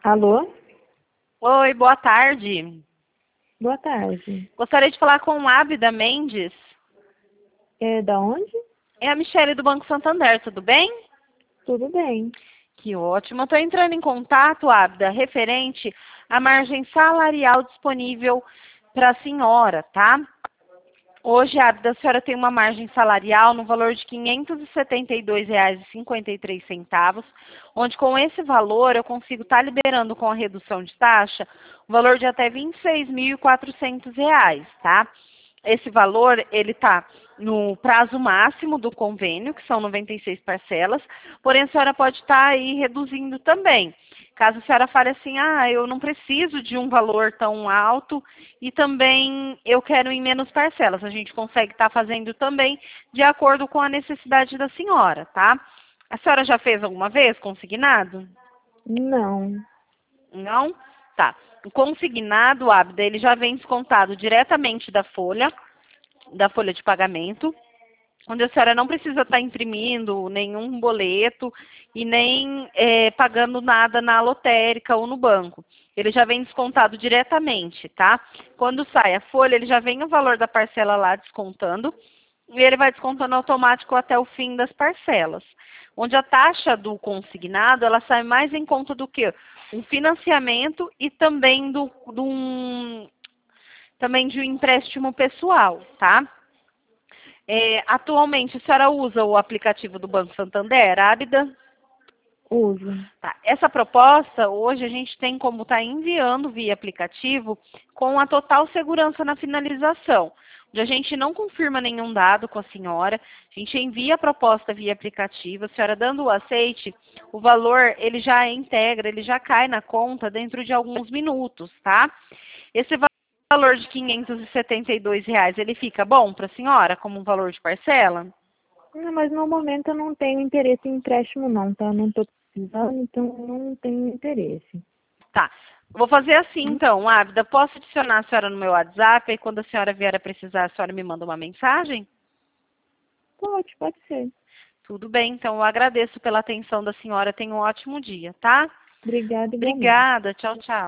Alô? Oi, boa tarde. Boa tarde. Gostaria de falar com Ábida Mendes. É da onde? É a Michele do Banco Santander, tudo bem? Tudo bem. Que ótimo. Estou entrando em contato, Ábida, referente à margem salarial disponível para a senhora, tá? Hoje, Ábida, a senhora tem uma margem salarial no valor de R$ 572,53, onde com esse valor eu consigo estar liberando com a redução de taxa um valor de até R$ 26.400, tá? Esse valor, ele está no prazo máximo do convênio, que são 96 parcelas, porém a senhora pode estar aí reduzindo também. Caso a senhora fale assim, eu não preciso de um valor tão alto e também eu quero em menos parcelas. A gente consegue estar fazendo também de acordo com a necessidade da senhora, tá? A senhora já fez alguma vez consignado? Não. Não? Tá. O consignado, Ábida, ele já vem descontado diretamente da folha de pagamento, onde a senhora não precisa estar imprimindo nenhum boleto e nem pagando nada na lotérica ou no banco. Ele já vem descontado diretamente, tá? Quando sai a folha, ele já vem o valor da parcela lá descontando e ele vai descontando automático até o fim das parcelas. Onde a taxa do consignado, ela sai mais em conta do que um financiamento e também também de um empréstimo pessoal, tá? Atualmente, a senhora usa o aplicativo do Banco Santander, Ábida? Uso. Tá. Essa proposta, hoje, a gente tem como estar enviando via aplicativo com a total segurança na finalização. Onde a gente não confirma nenhum dado com a senhora, a gente envia a proposta via aplicativo, a senhora dando o aceite, o valor, ele já integra, ele já cai na conta dentro de alguns minutos, tá? Esse valor de R$ 572, ele fica bom para a senhora como um valor de parcela? Não, mas no momento eu não tenho interesse em empréstimo não, tá? Não estou precisando, então não tenho interesse. Tá. Vou fazer assim então, Ábida. Posso adicionar a senhora no meu WhatsApp e quando a senhora vier a precisar, a senhora me manda uma mensagem? Pode ser. Tudo bem, então eu agradeço pela atenção da senhora. Tenha um ótimo dia, tá? Obrigada igualmente. Obrigada. Tchau, tchau.